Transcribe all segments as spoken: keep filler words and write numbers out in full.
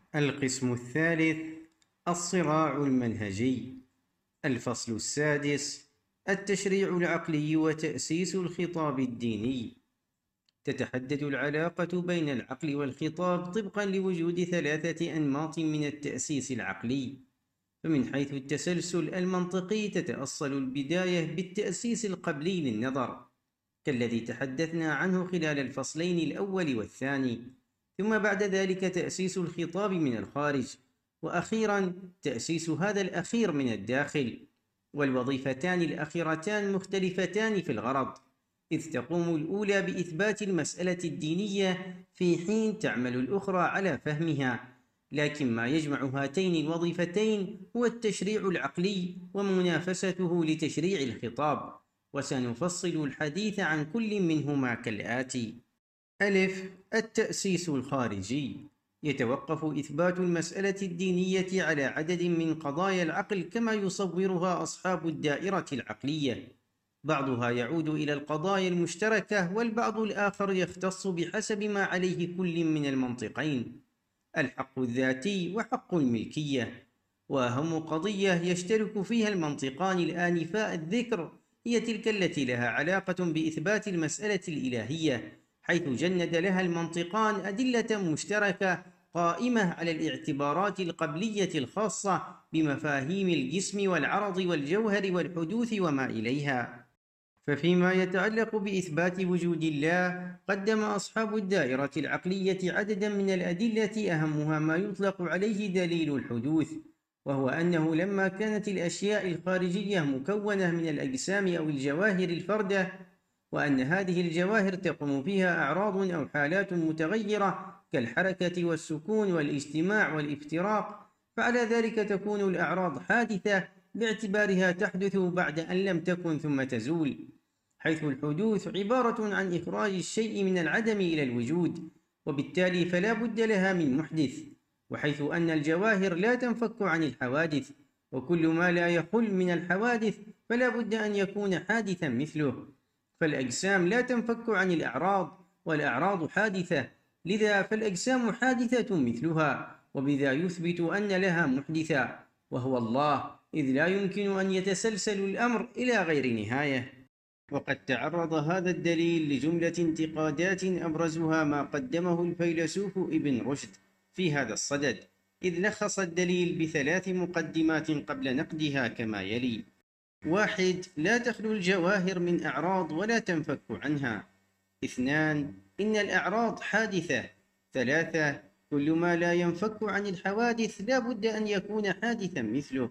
القسم الثالث: الصراع المنهجي. الفصل السادس: التشريع العقلي وتأسيس الخطاب الديني. تتحدد العلاقة بين العقل والخطاب طبقا لوجود ثلاثة أنماط من التأسيس العقلي. فمن حيث التسلسل المنطقي تتأصل البداية بالتأسيس القبلي للنظر كالذي تحدثنا عنه خلال الفصلين الأول والثاني، ثم بعد ذلك تأسيس الخطاب من الخارج، وأخيرا تأسيس هذا الأخير من الداخل. والوظيفتان الأخيرتان مختلفتان في الغرض، إذ تقوم الأولى بإثبات المسألة الدينية في حين تعمل الأخرى على فهمها، لكن ما يجمع هاتين الوظيفتين هو التشريع العقلي ومنافسته لتشريع الخطاب، وسنفصل الحديث عن كل منهما كالآتي: ألف: التأسيس الخارجي. يتوقف إثبات المسألة الدينية على عدد من قضايا العقل كما يصورها أصحاب الدائرة العقلية، بعضها يعود إلى القضايا المشتركة والبعض الآخر يختص بحسب ما عليه كل من المنطقين: الحق الذاتي وحق الملكية. وأهم قضية يشترك فيها المنطقان الآنفاء الذكر هي تلك التي لها علاقة بإثبات المسألة الإلهية، حيث جند لها المنطقان أدلة مشتركة قائمة على الاعتبارات القبلية الخاصة بمفاهيم الجسم والعرض والجوهر والحدوث وما إليها. ففيما يتعلق بإثبات وجود الله، قدم أصحاب الدائرة العقلية عددا من الأدلة أهمها ما يطلق عليه دليل الحدوث، وهو أنه لما كانت الأشياء الخارجية مكونة من الأجسام أو الجواهر الفردة، وأن هذه الجواهر تقوم فيها أعراض أو حالات متغيرة كالحركة والسكون والاجتماع والافتراق، فعلى ذلك تكون الأعراض حادثة باعتبارها تحدث بعد أن لم تكن ثم تزول، حيث الحدوث عبارة عن إخراج الشيء من العدم إلى الوجود، وبالتالي فلا بد لها من محدث. وحيث أن الجواهر لا تنفك عن الحوادث، وكل ما لا يخل من الحوادث فلا بد أن يكون حادثا مثله، فالأجسام لا تنفك عن الأعراض والأعراض حادثة، لذا فالأجسام حادثة مثلها، وبذا يثبت أن لها محدثا وهو الله، إذ لا يمكن أن يتسلسل الأمر إلى غير نهاية. وقد تعرض هذا الدليل لجملة انتقادات أبرزها ما قدمه الفيلسوف ابن رشد في هذا الصدد، إذ لخص الدليل بثلاث مقدمات قبل نقدها كما يلي: واحد: لا تخلو الجواهر من أعراض ولا تنفك عنها. اثنان: إن الأعراض حادثة. ثلاثة: كل ما لا ينفك عن الحوادث لا بد أن يكون حادثا مثله.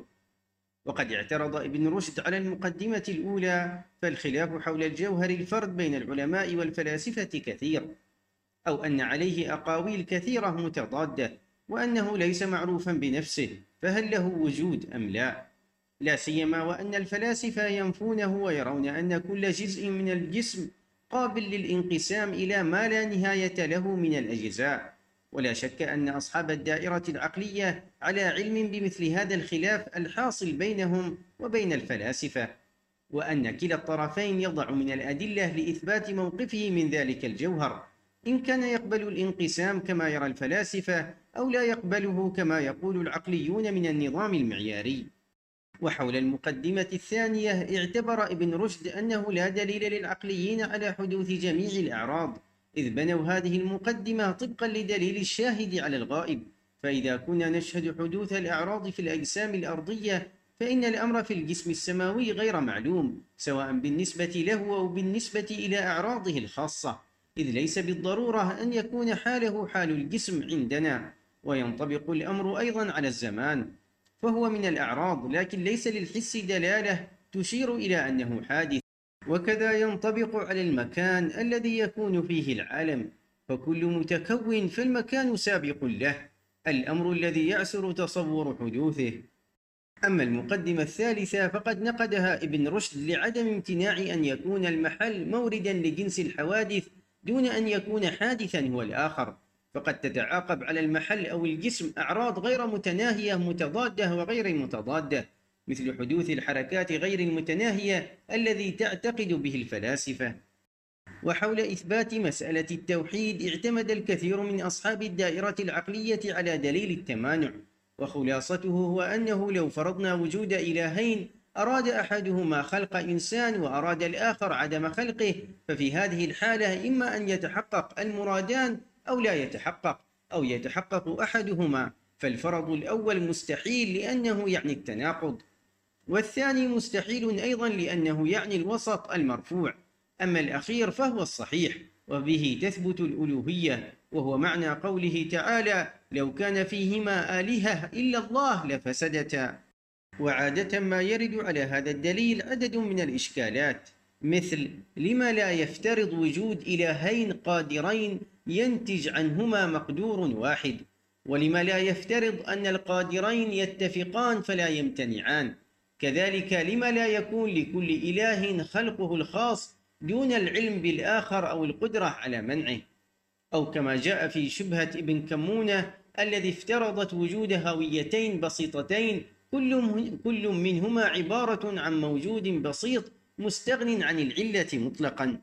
وقد اعترض ابن رشد على المقدمة الأولى، فالخلاف حول الجوهر الفرد بين العلماء والفلاسفة كثير، أو أن عليه أقاويل كثيرة متضادة، وأنه ليس معروفا بنفسه، فهل له وجود أم لا؟ لا سيما وأن الفلاسفة ينفونه ويرون أن كل جزء من الجسم قابل للانقسام إلى ما لا نهاية له من الأجزاء. ولا شك أن أصحاب الدائرة العقلية على علم بمثل هذا الخلاف الحاصل بينهم وبين الفلاسفة، وأن كلا الطرفين يضع من الأدلة لإثبات موقفه من ذلك الجوهر، إن كان يقبل الانقسام كما يرى الفلاسفة أو لا يقبله كما يقول العقليون من النظام المعياري. وحول المقدمة الثانية اعتبر ابن رشد أنه لا دليل للعقليين على حدوث جميع الأعراض، إذ بنوا هذه المقدمة طبقا لدليل الشاهد على الغائب، فإذا كنا نشهد حدوث الأعراض في الأجسام الأرضية فإن الأمر في الجسم السماوي غير معلوم، سواء بالنسبة له أو بالنسبة إلى أعراضه الخاصة، إذ ليس بالضرورة أن يكون حاله حال الجسم عندنا، وينطبق الأمر أيضا على الزمان، فهو من الأعراض لكن ليس للحس دلالة تشير إلى أنه حادث. وكذا ينطبق على المكان الذي يكون فيه العالم، فكل متكون فالمكان سابق له، الأمر الذي يعسر تصور حدوثه. أما المقدمة الثالثة فقد نقدها ابن رشد لعدم امتناع أن يكون المحل موردا لجنس الحوادث دون أن يكون حادثا هو الآخر، فقد تتعاقب على المحل أو الجسم أعراض غير متناهية متضادة وغير متضادة، مثل حدوث الحركات غير المتناهية الذي تعتقد به الفلاسفة. وحول إثبات مسألة التوحيد اعتمد الكثير من أصحاب الدائرة العقلية على دليل التمانع، وخلاصته هو أنه لو فرضنا وجود إلهين أراد أحدهما خلق إنسان وأراد الآخر عدم خلقه، ففي هذه الحالة إما أن يتحقق المرادان أو لا يتحقق، أو يتحقق أحدهما، فالفرض الأول مستحيل لأنه يعني التناقض، والثاني مستحيل أيضا لأنه يعني الوسط المرفوع، أما الأخير فهو الصحيح، وبه تثبت الألوهية، وهو معنى قوله تعالى: لو كان فيهما آلهة إلا الله لفسدتا. وعادة ما يرد على هذا الدليل عدد من الإشكالات، مثل: لما لا يفترض وجود إلهين قادرين ينتج عنهما مقدور واحد؟ ولما لا يفترض أن القادرين يتفقان فلا يمتنعان؟ كذلك لما لا يكون لكل إله خلقه الخاص دون العلم بالآخر أو القدرة على منعه؟ أو كما جاء في شبهة ابن كمونة الذي افترضت وجود هويتين بسيطتين كل منهما عبارة عن موجود بسيط مستغن عن العلة مطلقا.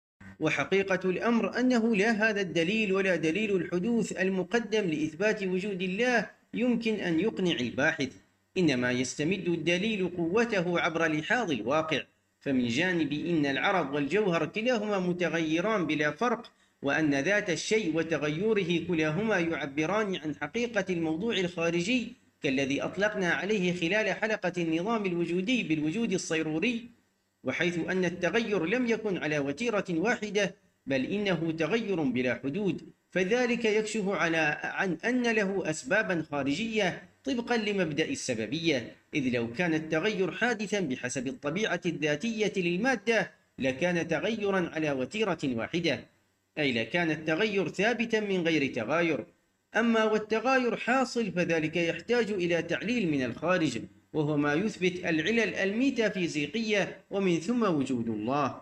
وحقيقة الأمر أنه لا هذا الدليل ولا دليل الحدوث المقدم لإثبات وجود الله يمكن أن يقنع الباحث، إنما يستمد الدليل قوته عبر لحاظ الواقع، فمن جانب إن العرض والجوهر كلاهما متغيران بلا فرق، وأن ذات الشيء وتغيره كلاهما يعبران عن حقيقة الموضوع الخارجي كالذي أطلقنا عليه خلال حلقة النظام الوجودي بالوجود الصيروري، وحيث أن التغير لم يكن على وتيرة واحدة بل إنه تغير بلا حدود، فذلك يكشف على عن أن له أسبابا خارجية طبقا لمبدأ السببية، إذ لو كان التغير حادثا بحسب الطبيعة الذاتية للمادة لكان تغيرا على وتيرة واحدة، أي لكان التغير ثابتا من غير تغاير. أما والتغاير حاصل فذلك يحتاج إلى تعليل من الخارج، وهو ما يثبت العلل الميتافيزيقية ومن ثم وجود الله.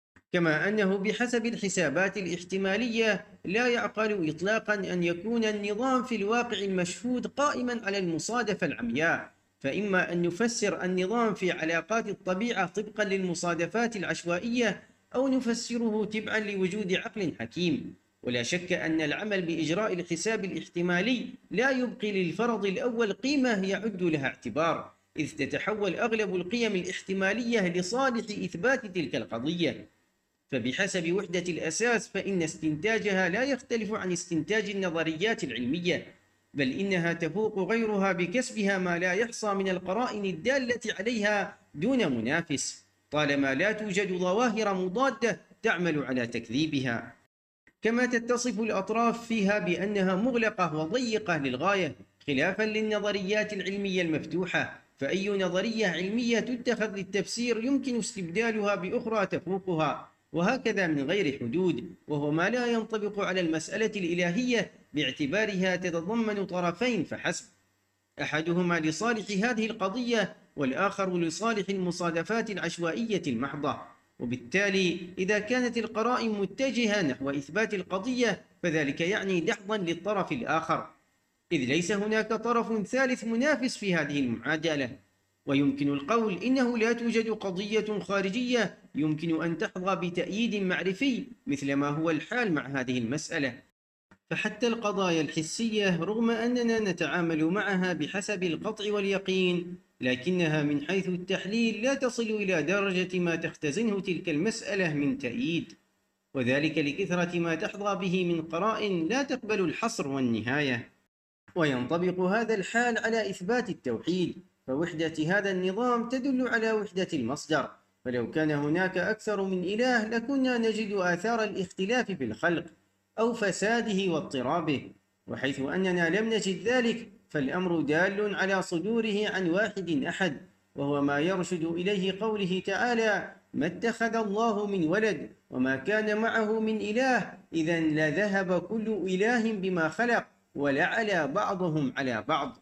كما أنه بحسب الحسابات الاحتمالية لا يعقل إطلاقا أن يكون النظام في الواقع المشهود قائما على المصادفة العمياء، فإما أن نفسر النظام في علاقات الطبيعة طبقا للمصادفات العشوائية، أو نفسره تبعا لوجود عقل حكيم. ولا شك أن العمل بإجراء الحساب الاحتمالي لا يبقي للفرض الأول قيمة يعد لها اعتبار، إذ تتحول أغلب القيم الاحتمالية لصالح إثبات تلك القضية، فبحسب وحدة الأساس فإن استنتاجها لا يختلف عن استنتاج النظريات العلمية، بل إنها تفوق غيرها بكسبها ما لا يحصى من القرائن الدالة عليها دون منافس، طالما لا توجد ظواهر مضادة تعمل على تكذيبها. كما تتصف الأطراف فيها بأنها مغلقة وضيقة للغاية، خلافا للنظريات العلمية المفتوحة، فأي نظرية علمية تتخذ للتفسير يمكن استبدالها بأخرى تفوقها، وهكذا من غير حدود، وهو ما لا ينطبق على المسألة الإلهية باعتبارها تتضمن طرفين فحسب، أحدهما لصالح هذه القضية والآخر لصالح المصادفات العشوائية المحضة. وبالتالي إذا كانت القرائن متجهة نحو إثبات القضية فذلك يعني دحضا للطرف الآخر، إذ ليس هناك طرف ثالث منافس في هذه المعادلة، ويمكن القول إنه لا توجد قضية خارجية يمكن أن تحظى بتأييد معرفي مثل ما هو الحال مع هذه المسألة. فحتى القضايا الحسية رغم أننا نتعامل معها بحسب القطع واليقين، لكنها من حيث التحليل لا تصل إلى درجة ما تختزنه تلك المسألة من تأييد، وذلك لكثرة ما تحظى به من قرائن لا تقبل الحصر والنهاية. وينطبق هذا الحال على إثبات التوحيد، فوحدة هذا النظام تدل على وحدة المصدر، فلو كان هناك أكثر من إله لكنا نجد آثار الاختلاف في الخلق أو فساده واضطرابه، وحيث أننا لم نجد ذلك فالأمر دال على صدوره عن واحد أحد، وهو ما يرشد إليه قوله تعالى: ما اتخذ الله من ولد وما كان معه من إله إذا لذهب كل إله بما خلق ولعلى بعضهم على بعض،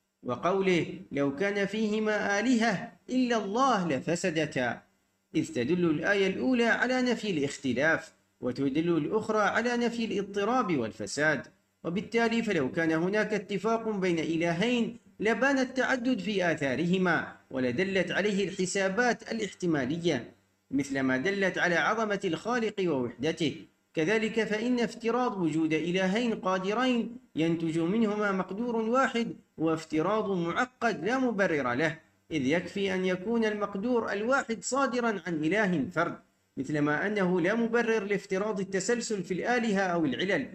وقوله: لو كان فيهما آلهة إلا الله لفسدتا، إذ تدل الآية الأولى على نفي الاختلاف وتدل الأخرى على نفي الاضطراب والفساد، وبالتالي فلو كان هناك اتفاق بين إلهين لبان التعدد في آثارهما ولدلت عليه الحسابات الاحتمالية، مثل ما دلت على عظمة الخالق ووحدته. كذلك فإن افتراض وجود إلهين قادرين ينتج منهما مقدور واحد هو افتراض معقد لا مبرر له، إذ يكفي أن يكون المقدور الواحد صادرا عن إله فرد، مثلما أنه لا مبرر لافتراض التسلسل في الآلهة أو العلل،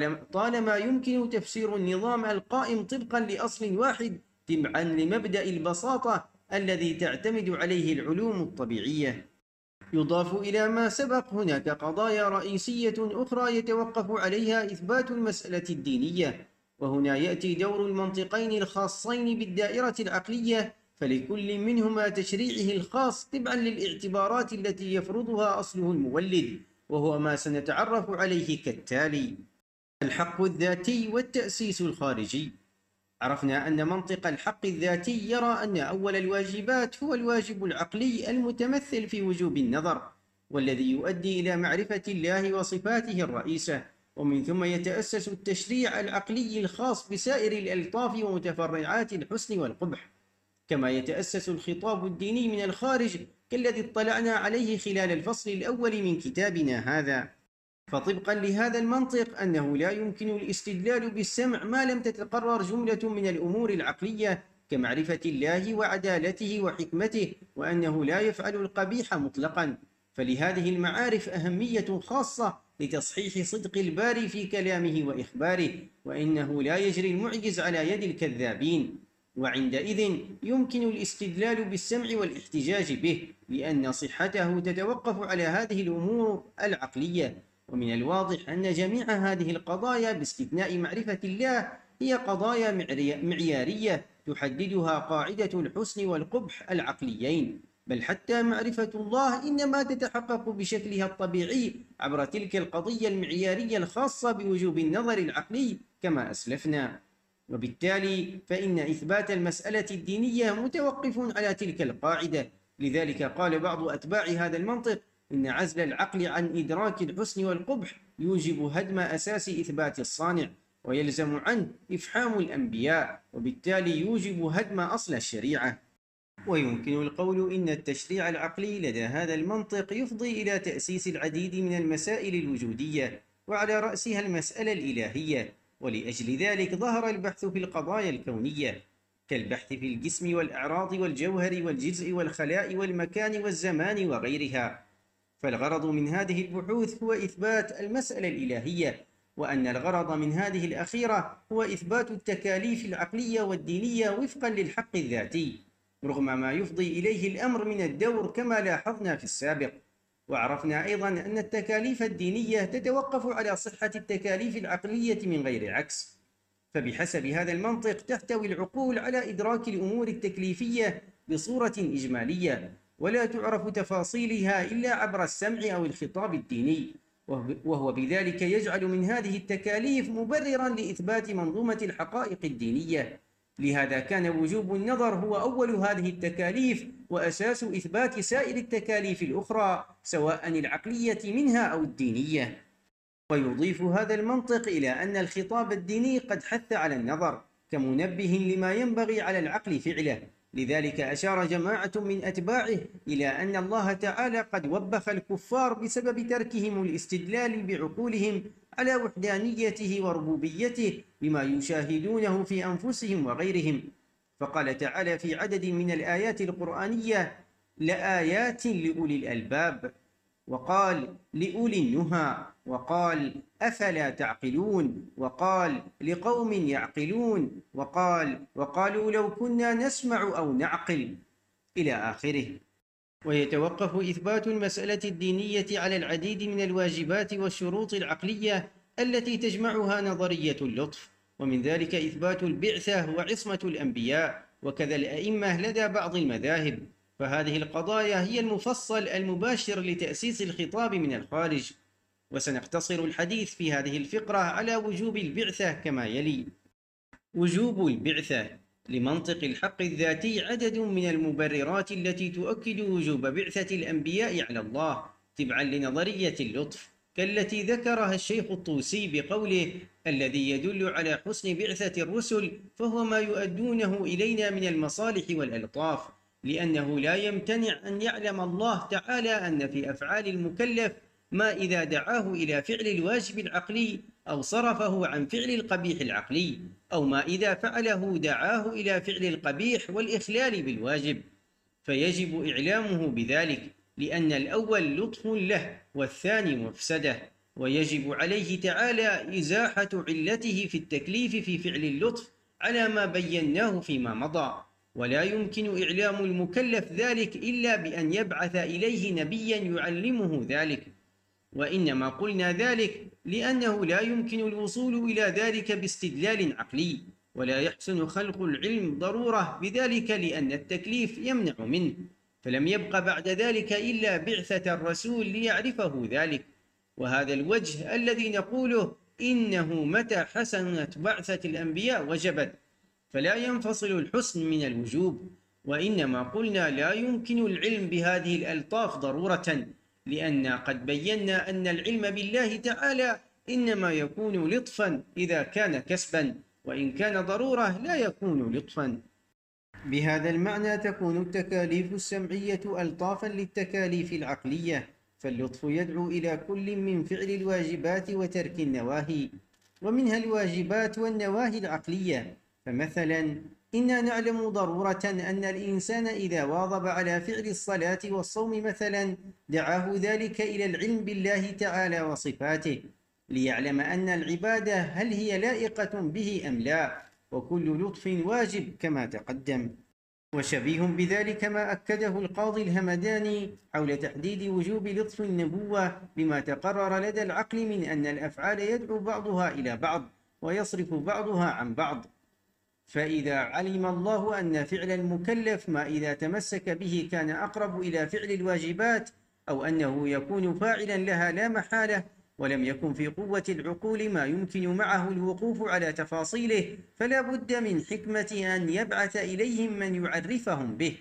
طالما يمكن تفسير النظام القائم طبقا لأصل واحد تبعا لمبدأ البساطة الذي تعتمد عليه العلوم الطبيعية. يضاف إلى ما سبق هناك قضايا رئيسية أخرى يتوقف عليها إثبات المسألة الدينية، وهنا يأتي دور المنطقين الخاصين بالدائرة العقلية، فلكل منهما تشريعه الخاص تبعا للاعتبارات التي يفرضها أصله المولد، وهو ما سنتعرف عليه كالتالي: الحق الذاتي والتأسيس الخارجي. عرفنا أن منطق الحق الذاتي يرى أن أول الواجبات هو الواجب العقلي المتمثل في وجوب النظر، والذي يؤدي إلى معرفة الله وصفاته الرئيسة، ومن ثم يتأسس التشريع العقلي الخاص بسائر الألطاف ومتفرعات الحسن والقبح، كما يتأسس الخطاب الديني من الخارج كالذي اطلعنا عليه خلال الفصل الأول من كتابنا هذا. فطبقا لهذا المنطق أنه لا يمكن الاستدلال بالسمع ما لم تتقرر جملة من الأمور العقلية كمعرفة الله وعدالته وحكمته، وأنه لا يفعل القبيح مطلقا، فلهذه المعارف أهمية خاصة لتصحيح صدق الباري في كلامه وإخباره، وإنه لا يجري المعجز على يد الكذابين، وعندئذ يمكن الاستدلال بالسمع والاحتجاج به، لأن صحته تتوقف على هذه الأمور العقلية. ومن الواضح أن جميع هذه القضايا باستثناء معرفة الله هي قضايا معيارية تحددها قاعدة الحسن والقبح العقليين، بل حتى معرفة الله إنما تتحقق بشكلها الطبيعي عبر تلك القضية المعيارية الخاصة بوجوب النظر العقلي كما أسلفنا. وبالتالي فإن إثبات المسألة الدينية متوقف على تلك القاعدة. لذلك قال بعض أتباع هذا المنطق إن عزل العقل عن إدراك الحسن والقبح يوجب هدم أساس إثبات الصانع، ويلزم عنه إفحام الأنبياء، وبالتالي يوجب هدم أصل الشريعة. ويمكن القول إن التشريع العقلي لدى هذا المنطق يفضي إلى تأسيس العديد من المسائل الوجودية، وعلى رأسها المسألة الإلهية، ولأجل ذلك ظهر البحث في القضايا الكونية كالبحث في الجسم والأعراض والجوهر والجزء والخلاء والمكان والزمان وغيرها. فالغرض من هذه البحوث هو إثبات المسألة الإلهية، وأن الغرض من هذه الأخيرة هو إثبات التكاليف العقلية والدينية وفقا للحق الذاتي، رغم ما يفضي إليه الأمر من الدور كما لاحظنا في السابق. وعرفنا أيضا أن التكاليف الدينية تتوقف على صحة التكاليف العقلية من غير عكس، فبحسب هذا المنطق تحتوي العقول على إدراك الأمور التكليفية بصورة إجمالية، ولا تعرف تفاصيلها إلا عبر السمع أو الخطاب الديني، وهو بذلك يجعل من هذه التكاليف مبررا لإثبات منظومة الحقائق الدينية. لهذا كان وجوب النظر هو أول هذه التكاليف وأساس إثبات سائر التكاليف الأخرى سواء العقلية منها أو الدينية. ويضيف هذا المنطق إلى أن الخطاب الديني قد حث على النظر كمنبه لما ينبغي على العقل فعله، لذلك أشار جماعة من أتباعه إلى أن الله تعالى قد وبخ الكفار بسبب تركهم الاستدلال بعقولهم على وحدانيته وربوبيته بما يشاهدونه في أنفسهم وغيرهم، فقال تعالى في عدد من الآيات القرآنية: لآيات لأولي الألباب، وقال لأولي النهى، وقال أفلا تعقلون، وقال لقوم يعقلون، وقال وقالوا لو كنا نسمع أو نعقل، إلى آخره. ويتوقف إثبات المسألة الدينية على العديد من الواجبات والشروط العقلية التي تجمعها نظرية اللطف، ومن ذلك إثبات البعثة وعصمة الأنبياء وكذا الأئمة لدى بعض المذاهب، فهذه القضايا هي المفصل المباشر لتأسيس الخطاب من الخارج. وسنقتصر الحديث في هذه الفقرة على وجوب البعثة كما يلي: وجوب البعثة لمنطق الحق الذاتي عدد من المبررات التي تؤكد وجوب بعثة الأنبياء على الله تبعا لنظرية اللطف، كالتي ذكرها الشيخ الطوسي بقوله: الذي يدل على حسن بعثة الرسل فهو ما يؤدونه إلينا من المصالح والألطاف، لأنه لا يمتنع أن يعلم الله تعالى أن في أفعال المكلف ما إذا دعاه إلى فعل الواجب العقلي أو صرفه عن فعل القبيح العقلي، أو ما إذا فعله دعاه إلى فعل القبيح والإخلال بالواجب، فيجب إعلامه بذلك، لأن الأول لطف له والثاني مفسدة، ويجب عليه تعالى إزاحة علته في التكليف في فعل اللطف على ما بيناه فيما مضى. ولا يمكن إعلام المكلف ذلك إلا بأن يبعث إليه نبيا يعلمه ذلك، وإنما قلنا ذلك لأنه لا يمكن الوصول إلى ذلك باستدلال عقلي، ولا يحسن خلق العلم ضرورة بذلك لأن التكليف يمنع منه، فلم يبق بعد ذلك إلا بعثة الرسول ليعرفه ذلك. وهذا الوجه الذي نقوله إنه متى حسنت بعثة الأنبياء وجبت، فلا ينفصل الحسن من الوجوب، وإنما قلنا لا يمكن العلم بهذه الألطاف ضرورة، لأن قد بينا أن العلم بالله تعالى إنما يكون لطفا إذا كان كسبا، وإن كان ضرورة لا يكون لطفا. بهذا المعنى تكون التكاليف السمعية ألطافا للتكاليف العقلية، فاللطف يدعو إلى كل من فعل الواجبات وترك النواهي، ومنها الواجبات والنواهي العقلية. فمثلا إنا نعلم ضرورة أن الإنسان إذا واظب على فعل الصلاة والصوم مثلا دعاه ذلك إلى العلم بالله تعالى وصفاته، ليعلم أن العبادة هل هي لائقة به أم لا، وكل لطف واجب كما تقدم. وشبيه بذلك ما أكده القاضي الهمداني حول تحديد وجوب لطف النبوة بما تقرر لدى العقل من أن الأفعال يدعو بعضها إلى بعض ويصرف بعضها عن بعض. فإذا علم الله أن فعل المكلف ما إذا تمسك به كان أقرب إلى فعل الواجبات، أو أنه يكون فاعلا لها لا محالة، ولم يكن في قوة العقول ما يمكن معه الوقوف على تفاصيله، فلا بد من حكمة أن يبعث إليهم من يعرفهم به.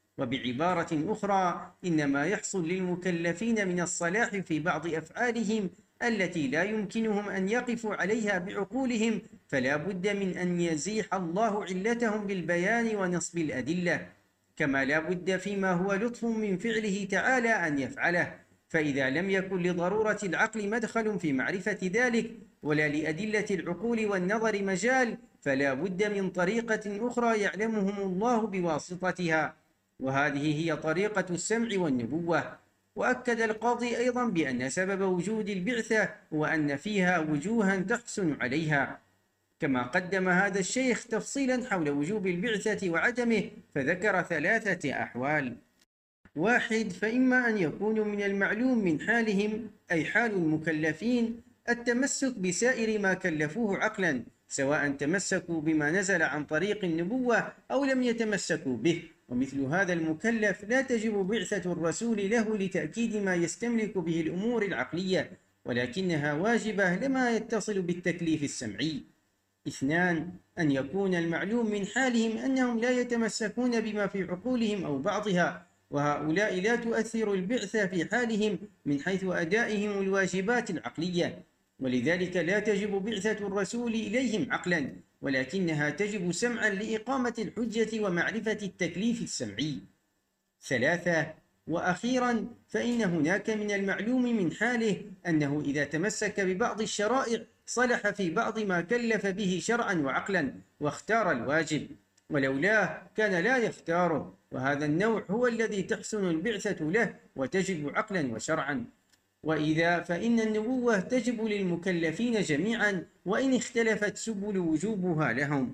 وبعبارة أخرى، إنما يحصل للمكلفين من الصلاح في بعض أفعالهم التي لا يمكنهم أن يقفوا عليها بعقولهم، فلا بد من أن يزيح الله علتهم بالبيان ونصب الأدلة، كما لا بد فيما هو لطف من فعله تعالى أن يفعله. فإذا لم يكن لضرورة العقل مدخل في معرفة ذلك، ولا لأدلة العقول والنظر مجال، فلا بد من طريقة أخرى يعلمهم الله بواسطتها، وهذه هي طريقة السمع والنبوة. وأكد القاضي أيضا بأن سبب وجود البعثة هو أن فيها وجوها تحسن عليها، كما قدم هذا الشيخ تفصيلا حول وجوب البعثة وعدمه، فذكر ثلاثة أحوال. واحد، فإما أن يكونوا من المعلوم من حالهم، أي حال المكلفين، التمسك بسائر ما كلفوه عقلا، سواء تمسكوا بما نزل عن طريق النبوة أو لم يتمسكوا به، ومثل هذا المكلف لا تجب بعثة الرسول له لتأكيد ما يستملك به الأمور العقلية، ولكنها واجبة لما يتصل بالتكليف السمعي. اثنان، أن يكون المعلوم من حالهم أنهم لا يتمسكون بما في عقولهم أو بعضها، وهؤلاء لا تؤثر البعثة في حالهم من حيث أدائهم الواجبات العقلية، ولذلك لا تجب بعثة الرسول إليهم عقلا، ولكنها تجب سمعا لإقامة الحجة ومعرفة التكليف السمعي. ثلاثة، وأخيرا، فإن هناك من المعلوم من حاله أنه إذا تمسك ببعض الشرائع صلح في بعض ما كلف به شرعا وعقلا واختار الواجب، ولولاه كان لا يختاره، وهذا النوع هو الذي تحسن البعثة له وتجب عقلا وشرعا. وإذا فإن النبوة تجب للمكلفين جميعا وإن اختلفت سبل وجوبها لهم.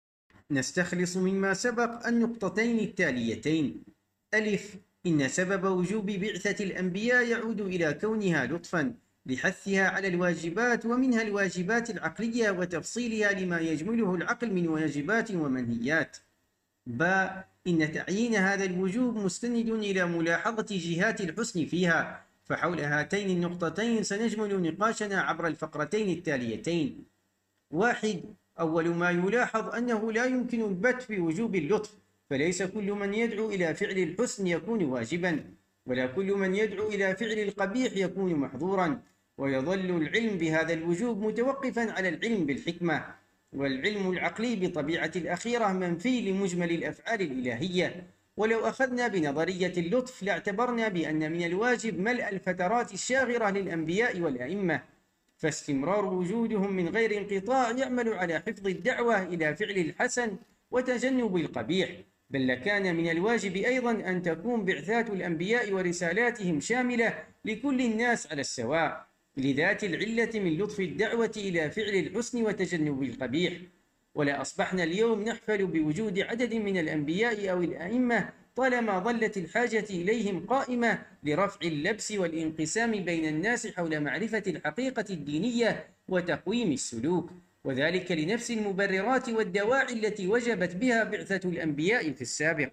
نستخلص مما سبق النقطتين التاليتين: ألف، إن سبب وجوب بعثة الأنبياء يعود إلى كونها لطفا لحثها على الواجبات، ومنها الواجبات العقلية وتفصيلها لما يجمله العقل من واجبات ومنهيات. باء، إن تعيين هذا الوجوب مستند إلى ملاحظة جهات الحسن فيها، فحول هاتين النقطتين سنجمل نقاشنا عبر الفقرتين التاليتين. واحد، أول ما يلاحظ أنه لا يمكن البت بوجوب اللطف، فليس كل من يدعو إلى فعل الحسن يكون واجبا، ولا كل من يدعو إلى فعل القبيح يكون محظورا، ويظل العلم بهذا الوجوب متوقفا على العلم بالحكمة، والعلم العقلي بطبيعة الأخيرة منفي لمجمل الأفعال الإلهية، ولو أخذنا بنظرية اللطف لاعتبرنا بأن من الواجب ملء الفترات الشاغرة للأنبياء والأئمة، فاستمرار وجودهم من غير انقطاع يعمل على حفظ الدعوة إلى فعل الحسن وتجنب القبيح، بل لكان من الواجب أيضا أن تكون بعثات الأنبياء ورسالاتهم شاملة لكل الناس على السواء، لذات العلة من لطف الدعوة إلى فعل الحسن وتجنب القبيح. ولا أصبحنا اليوم نحفل بوجود عدد من الأنبياء أو الأئمة طالما ظلت الحاجة إليهم قائمة لرفع اللبس والانقسام بين الناس حول معرفة الحقيقة الدينية وتقويم السلوك، وذلك لنفس المبررات والدواعي التي وجبت بها بعثة الأنبياء في السابق.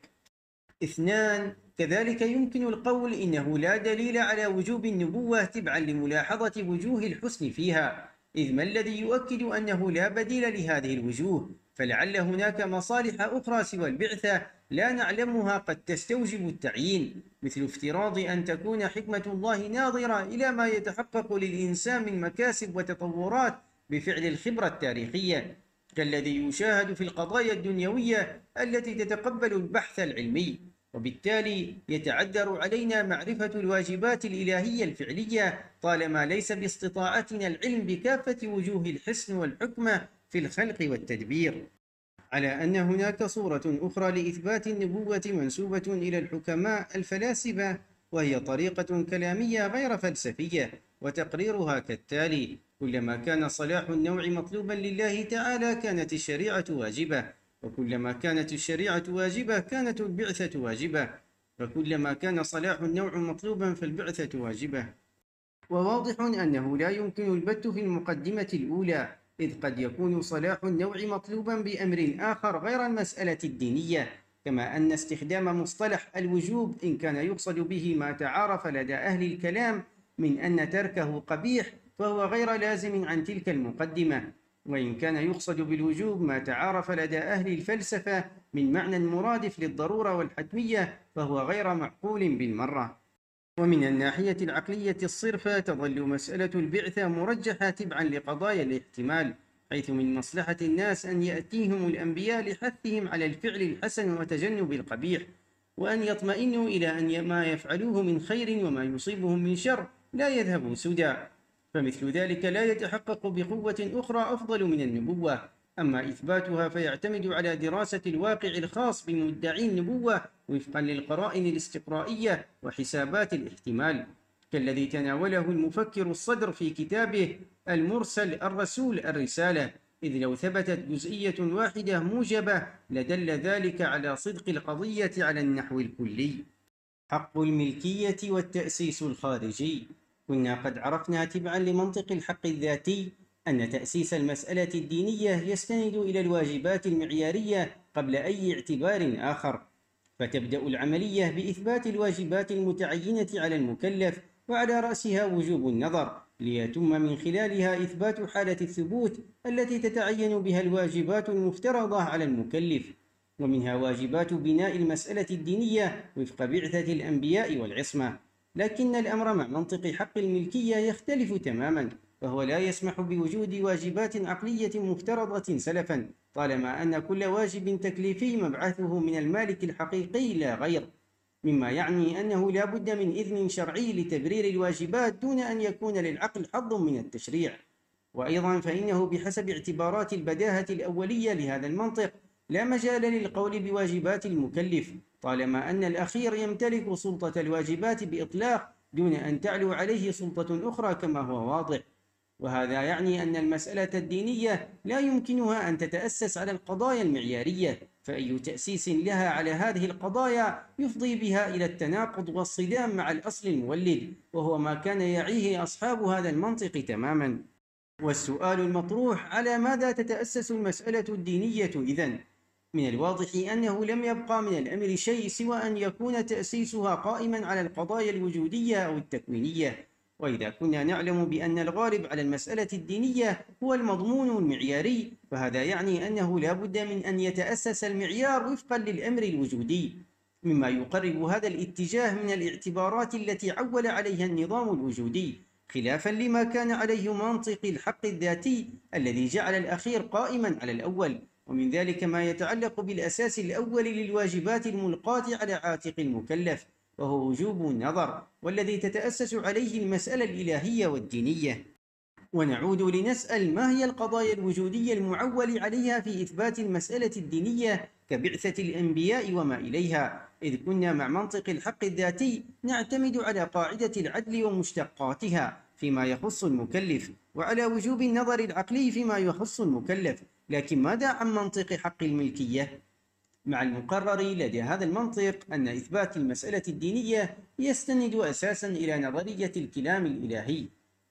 اثنان، كذلك يمكن القول إنه لا دليل على وجوب النبوة تبعا لملاحظة وجوه الحسن فيها، إذ ما الذي يؤكد أنه لا بديل لهذه الوجوه؟ فلعل هناك مصالح أخرى سوى البعثة لا نعلمها قد تستوجب التعيين، مثل افتراض أن تكون حكمة الله ناظرة إلى ما يتحقق للإنسان من مكاسب وتطورات بفعل الخبرة التاريخية، كالذي يشاهد في القضايا الدنيوية التي تتقبل البحث العلمي، وبالتالي يتعذر علينا معرفة الواجبات الإلهية الفعلية طالما ليس باستطاعتنا العلم بكافة وجوه الحسن والحكمة في الخلق والتدبير. على أن هناك صورة أخرى لإثبات النبوة منسوبة إلى الحكماء الفلاسفة، وهي طريقة كلامية غير فلسفية، وتقريرها كالتالي: كلما كان صلاح النوع مطلوبا لله تعالى كانت الشريعة واجبة، وكلما كانت الشريعة واجبة كانت البعثة واجبة، وكلما كان صلاح النوع مطلوبا فالبعثة واجبة. وواضح أنه لا يمكن البت في المقدمة الأولى، إذ قد يكون صلاح النوع مطلوبا بأمر آخر غير المسألة الدينية، كما أن استخدام مصطلح الوجوب إن كان يقصد به ما تعارف لدى أهل الكلام من أن تركه قبيح فهو غير لازم عن تلك المقدمة، وإن كان يقصد بالوجوب ما تعارف لدى أهل الفلسفة من معنى مرادف للضرورة والحتمية فهو غير معقول بالمرة. ومن الناحية العقلية الصرفة تظل مسألة البعثة مرجحة تبعا لقضايا الاحتمال، حيث من مصلحة الناس أن يأتيهم الأنبياء لحثهم على الفعل الحسن وتجنب القبيح، وأن يطمئنوا إلى أن ما يفعلوه من خير وما يصيبهم من شر لا يذهب سدى، فمثل ذلك لا يتحقق بقوة أخرى أفضل من النبوة. أما إثباتها فيعتمد على دراسة الواقع الخاص بمدعي النبوة وفقا للقرائن الاستقرائية وحسابات الاحتمال، كالذي تناوله المفكر الصدر في كتابه المرسل الرسول الرسالة، إذ لو ثبتت جزئية واحدة موجبة لدل ذلك على صدق القضية على النحو الكلي. حق الملكية والتأسيس الخارجي. كنا قد عرفنا تبعا لمنطق الحق الذاتي أن تأسيس المسألة الدينية يستند إلى الواجبات المعيارية قبل أي اعتبار آخر، فتبدأ العملية بإثبات الواجبات المتعينة على المكلف، وعلى رأسها وجوب النظر، ليتم من خلالها إثبات حالة الثبوت التي تتعين بها الواجبات المفترضة على المكلف، ومنها واجبات بناء المسألة الدينية وفق بعثة الأنبياء والعصمة. لكن الأمر مع منطق حق الملكية يختلف تماما، فهو لا يسمح بوجود واجبات عقلية مفترضة سلفا، طالما أن كل واجب تكليفي مبعثه من المالك الحقيقي لا غير، مما يعني أنه لا بد من إذن شرعي لتبرير الواجبات دون أن يكون للعقل حظ من التشريع. وأيضا فإنه بحسب اعتبارات البداهة الأولية لهذا المنطق لا مجال للقول بواجبات المكلف، طالما أن الأخير يمتلك سلطة الواجبات بإطلاق دون أن تعلو عليه سلطة أخرى كما هو واضح. وهذا يعني أن المسألة الدينية لا يمكنها أن تتأسس على القضايا المعيارية، فأي تأسيس لها على هذه القضايا يفضي بها إلى التناقض والصدام مع الأصل المولد، وهو ما كان يعيه أصحاب هذا المنطق تماما. والسؤال المطروح: على ماذا تتأسس المسألة الدينية إذن؟ من الواضح أنه لم يبقى من الأمر شيء سوى أن يكون تأسيسها قائما على القضايا الوجودية أو التكوينية، وإذا كنا نعلم بأن الغالب على المسألة الدينية هو المضمون المعياري، فهذا يعني أنه لا بد من أن يتأسس المعيار وفقا للأمر الوجودي، مما يقرب هذا الاتجاه من الاعتبارات التي عول عليها النظام الوجودي، خلافا لما كان عليه منطق الحق الذاتي الذي جعل الأخير قائما على الأول، ومن ذلك ما يتعلق بالأساس الأول للواجبات الملقاة على عاتق المكلف، وهو وجوب النظر، والذي تتأسس عليه المسألة الإلهية والدينية. ونعود لنسأل: ما هي القضايا الوجودية المعول عليها في إثبات المسألة الدينية كبعثة الأنبياء وما إليها؟ إذ كنا مع منطق الحق الذاتي نعتمد على قاعدة العدل ومشتقاتها فيما يخص المكلف، وعلى وجوب النظر العقلي فيما يخص المكلف. لكن ماذا عن منطق حق الملكية؟ مع المقرر لدى هذا المنطق أن إثبات المسألة الدينية يستند أساساً إلى نظرية الكلام الإلهي،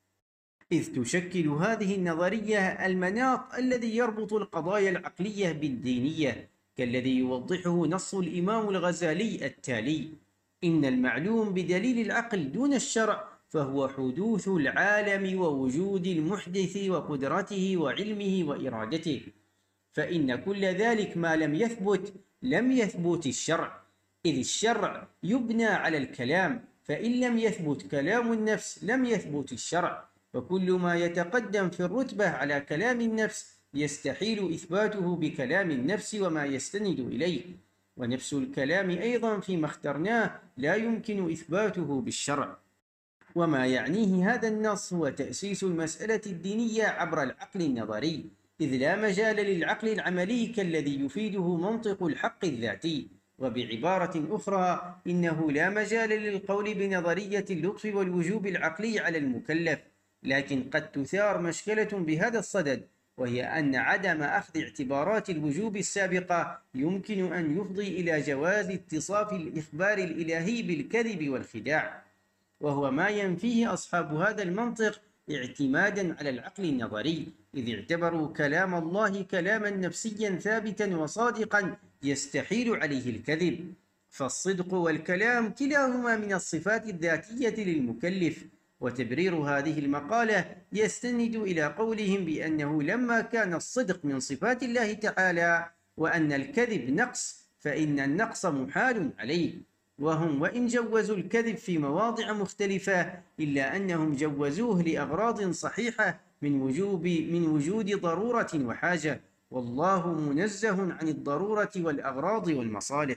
إذ تشكل هذه النظرية المناط الذي يربط القضايا العقلية بالدينية، كالذي يوضحه نص الإمام الغزالي التالي: إن المعلوم بدليل العقل دون الشرع فهو حدوث العالم ووجود المحدث وقدرته وعلمه وإرادته، فإن كل ذلك ما لم يثبت لم يثبت الشرع، إذ الشرع يبنى على الكلام، فإن لم يثبت كلام النفس لم يثبت الشرع، فكل ما يتقدم في الرتبة على كلام النفس يستحيل إثباته بكلام النفس وما يستند إليه، ونفس الكلام أيضا فيما اخترناه لا يمكن إثباته بالشرع. وما يعنيه هذا النص هو تأسيس المسألة الدينية عبر العقل النظري، إذ لا مجال للعقل العملي كالذي يفيده منطق الحق الذاتي. وبعبارة أخرى، إنه لا مجال للقول بنظرية اللطف والوجوب العقلي على المكلف، لكن قد تثار مشكلة بهذا الصدد، وهي أن عدم أخذ اعتبارات الوجوب السابقة يمكن أن يفضي إلى جواز اتصاف الإخبار الإلهي بالكذب والخداع، وهو ما ينفيه أصحاب هذا المنطق اعتمادا على العقل النظري، إذ اعتبروا كلام الله كلاما نفسيا ثابتا وصادقا يستحيل عليه الكذب. فالصدق والكلام كلاهما من الصفات الذاتية للمكلف. وتبرير هذه المقالة يستند إلى قولهم بأنه لما كان الصدق من صفات الله تعالى وأن الكذب نقص فإن النقص محال عليه، وهم وإن جوزوا الكذب في مواضع مختلفة إلا أنهم جوزوه لأغراض صحيحة من وجوب من وجود ضرورة وحاجة، والله منزه عن الضرورة والأغراض والمصالح.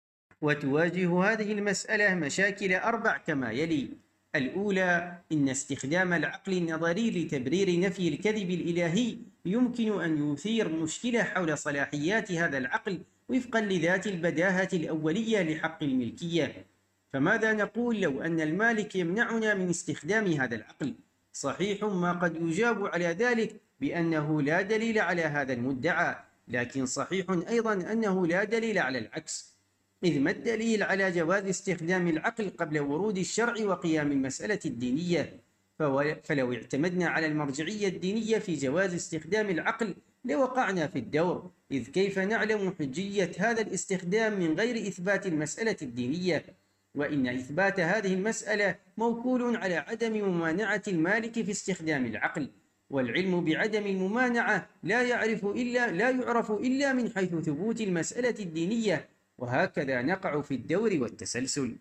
وتواجه هذه المسألة مشاكل أربع كما يلي: الأولى، إن استخدام العقل النظري لتبرير نفي الكذب الإلهي يمكن أن يثير مشكلة حول صلاحيات هذا العقل وفقا لذات البداهة الأولية لحق الملكية. فماذا نقول لو أن المالك يمنعنا من استخدام هذا العقل؟ صحيح ما قد يجاب على ذلك بأنه لا دليل على هذا المدعى، لكن صحيح أيضا أنه لا دليل على العكس، إذ ما الدليل على جواز استخدام العقل قبل ورود الشرع وقيام المسألة الدينية؟ فلو اعتمدنا على المرجعية الدينية في جواز استخدام العقل لوقعنا في الدور، إذ كيف نعلم حجية هذا الاستخدام من غير إثبات المسألة الدينية؟ وإن إثبات هذه المسألة موكول على عدم ممانعة المالك في استخدام العقل، والعلم بعدم الممانعة لا يعرف إلا لا يعرف إلا من حيث ثبوت المسألة الدينية، وهكذا نقع في الدور والتسلسل.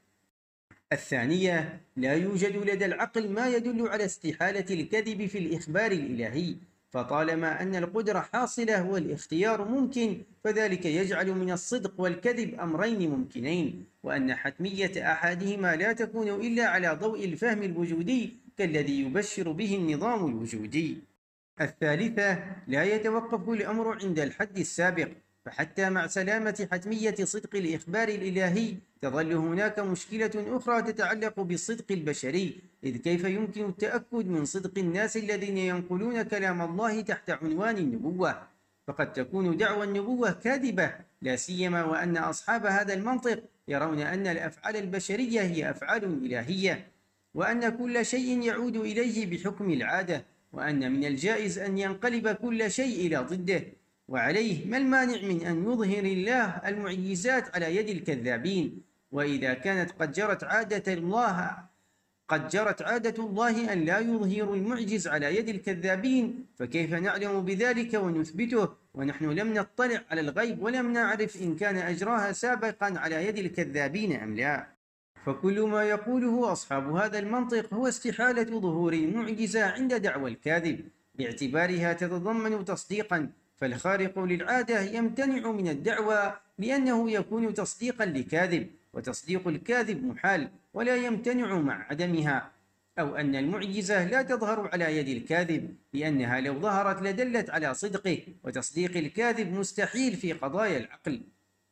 الثانية، لا يوجد لدى العقل ما يدل على استحالة الكذب في الإخبار الإلهي، فطالما أن القدرة حاصلة والاختيار ممكن فذلك يجعل من الصدق والكذب أمرين ممكنين، وأن حتمية أحدهما لا تكون إلا على ضوء الفهم الوجودي كالذي يبشر به النظام الوجودي. الثالثة، لا يتوقف الأمر عند الحد السابق، فحتى مع سلامة حتمية صدق الإخبار الإلهي تظل هناك مشكلة أخرى تتعلق بالصدق البشري، إذ كيف يمكن التأكد من صدق الناس الذين ينقلون كلام الله تحت عنوان النبوة؟ فقد تكون دعوى النبوة كاذبة، لا سيما وأن أصحاب هذا المنطق يرون أن الأفعال البشرية هي أفعال إلهية، وأن كل شيء يعود إليه بحكم العادة، وأن من الجائز أن ينقلب كل شيء إلى ضده. وعليه ما المانع من أن يظهر الله المعجزات على يد الكذابين؟ وإذا كانت قد جرت عادة الله قد جرت عادة الله أن لا يظهر المعجز على يد الكذابين، فكيف نعلم بذلك ونثبته ونحن لم نطلع على الغيب ولم نعرف إن كان أجراها سابقا على يد الكذابين أم لا؟ فكل ما يقوله أصحاب هذا المنطق هو استحالة ظهور المعجزة عند دعوى الكاذب، باعتبارها تتضمن تصديقا، فالخارق للعادة يمتنع من الدعوى لأنه يكون تصديقا لكاذب، وتصديق الكاذب محال ولا يمتنع مع عدمها، أو أن المعجزة لا تظهر على يد الكاذب لأنها لو ظهرت لدلت على صدقه، وتصديق الكاذب مستحيل في قضايا العقل.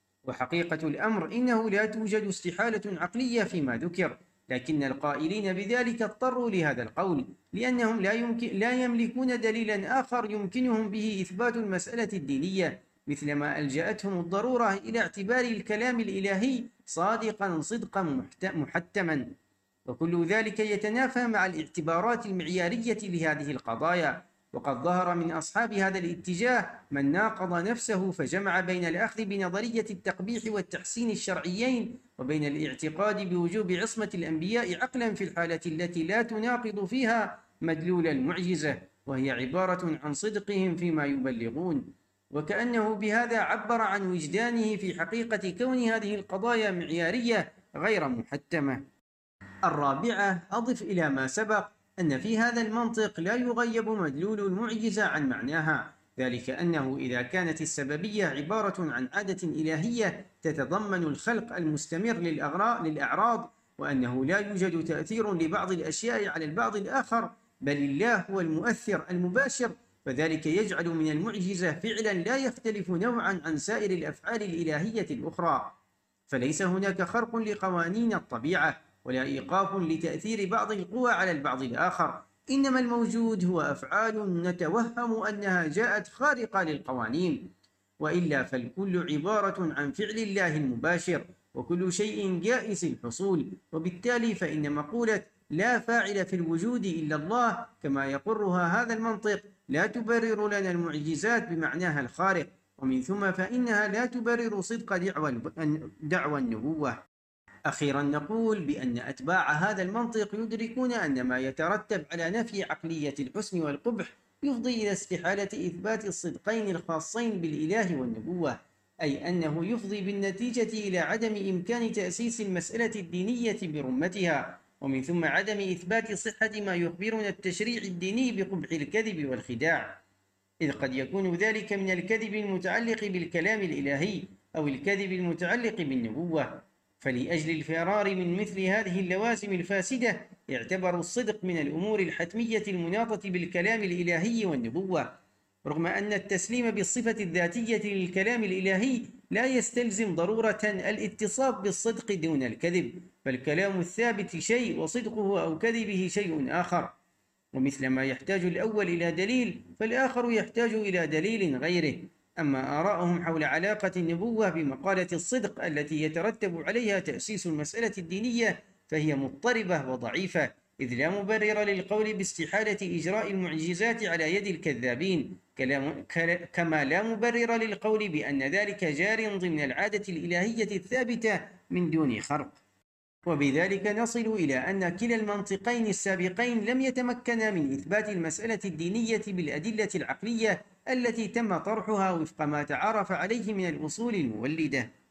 وحقيقة الأمر إنه لا توجد استحالة عقلية فيما ذكر، لكن القائلين بذلك اضطروا لهذا القول لأنهم لا, يمكن لا يملكون دليلا آخر يمكنهم به إثبات المسألة الدينية، مثلما ألجأتهم الضرورة إلى اعتبار الكلام الإلهي صادقا صدقا محتما، وكل ذلك يتنافى مع الاعتبارات المعيارية لهذه القضايا. وقد ظهر من أصحاب هذا الاتجاه من ناقض نفسه فجمع بين الأخذ بنظرية التقبيح والتحسين الشرعيين وبين الاعتقاد بوجوب عصمة الأنبياء عقلا في الحالة التي لا تناقض فيها مدلول المعجزة، وهي عبارة عن صدقهم فيما يبلغون، وكأنه بهذا عبر عن وجدانه في حقيقة كون هذه القضايا معيارية غير محتمة. الرابعة، أضف إلى ما سبق أن في هذا المنطق لا يغيب مدلول المعجزة عن معناها، ذلك أنه إذا كانت السببية عبارة عن عادة إلهية تتضمن الخلق المستمر للأعراض، وأنه لا يوجد تأثير لبعض الأشياء على البعض الآخر بل الله هو المؤثر المباشر، فذلك يجعل من المعجزة فعلا لا يختلف نوعا عن سائر الأفعال الإلهية الأخرى، فليس هناك خرق لقوانين الطبيعة ولا إيقاف لتأثير بعض القوى على البعض الآخر، إنما الموجود هو أفعال نتوهم أنها جاءت خارقة للقوانين، وإلا فالكل عبارة عن فعل الله المباشر وكل شيء جائز الحصول، وبالتالي فإن مقولة لا فاعل في الوجود إلا الله كما يقرها هذا المنطق لا تبرر لنا المعجزات بمعناها الخارق، ومن ثم فإنها لا تبرر صدق دعوى النبوة. أخيرا نقول بأن أتباع هذا المنطق يدركون أن ما يترتب على نفي عقلية الحسن والقبح يفضي إلى استحالة إثبات الصدقين الخاصين بالإله والنبوة، أي أنه يفضي بالنتيجة إلى عدم إمكان تأسيس المسألة الدينية برمتها، ومن ثم عدم إثبات صحة ما يخبرنا التشريع الديني بقبح الكذب والخداع، إذ قد يكون ذلك من الكذب المتعلق بالكلام الإلهي أو الكذب المتعلق بالنبوة. فلأجل الفرار من مثل هذه اللوازم الفاسدة اعتبروا الصدق من الأمور الحتمية المناطة بالكلام الإلهي والنبوة، رغم أن التسليم بالصفة الذاتية للكلام الإلهي لا يستلزم ضرورة الاتصاف بالصدق دون الكذب، فالكلام الثابت شيء وصدقه أو كذبه شيء آخر، ومثلما يحتاج الأول إلى دليل فالآخر يحتاج إلى دليل غيره. أما آراءهم حول علاقة النبوة بمقالة الصدق التي يترتب عليها تأسيس المسألة الدينية فهي مضطربة وضعيفة، إذ لا مبرر للقول باستحالة إجراء المعجزات على يد الكذابين، كما لا مبرر للقول بأن ذلك جار ضمن العادة الإلهية الثابتة من دون خرق. وبذلك نصل إلى أن كلا المنطقين السابقين لم يتمكنا من إثبات المسألة الدينية بالأدلة العقلية التي تم طرحها وفق ما تعارف عليه من الأصول المولدة.